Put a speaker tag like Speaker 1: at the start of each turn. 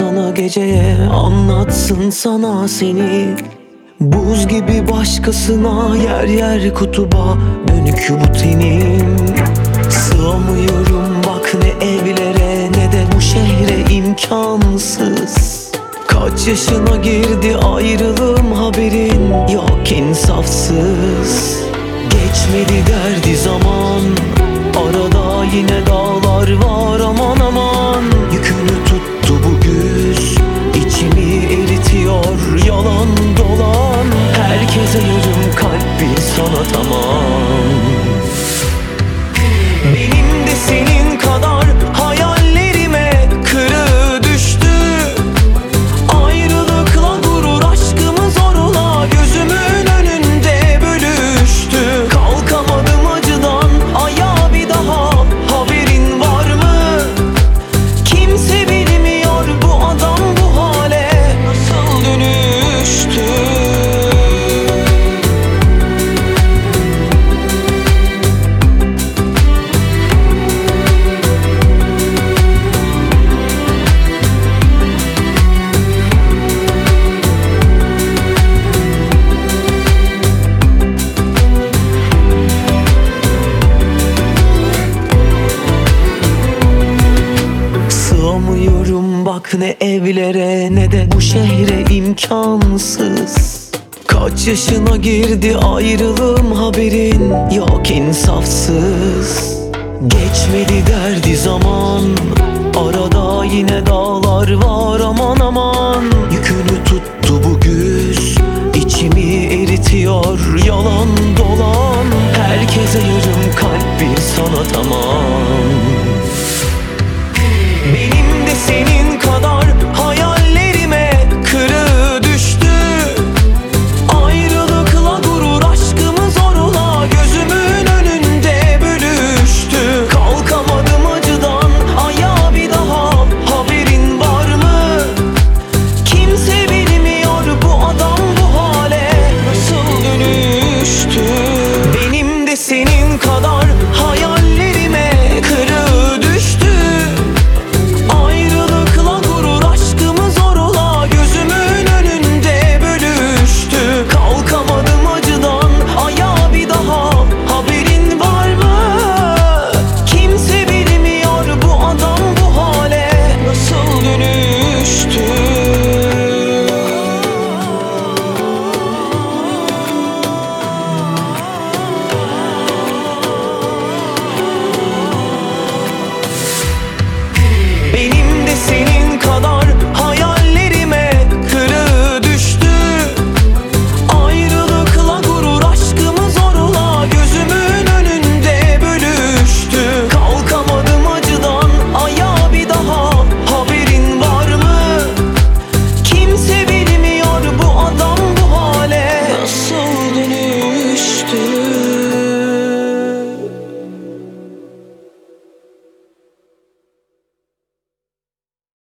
Speaker 1: sana geceye, anlatsın sana seni. Buz gibi başkasına, yer yer kutuba dönük bu tenim. Sığamıyorum bak ne evlere ne de bu şehre, imkansız. Kaç yaşına girdi ayrılığım, haberin yok insafsız. Geçmedi derdi zaman, arada yine dağlar var aman aman. Yükünü tuttu bu güz, içimi eritiyor yalan dolan. Herkese yarım kalp, bir sana tamam. Benim de senin kadar hayallerime kırığı düştü. Ayrılıkla gurur, aşkımı zorla gözümün önünde bölüştü. Kalkamadım acıdan ayağa bir daha, haberin var mı? Kimse bilmiyor bu adam bu hale nasıl dönüştü. Sığamıyorum bak ne evlere ne de bu şehre, imkansız. Kaç yaşına girdi ayrılığım, haberin yok insafsız. Geçmedi derdi zaman, arada yine dağlar var aman aman. Yükünü tuttu bu güz, içimi eritiyor yalan dolan. Herkese yarım kalp, bir sana tamam.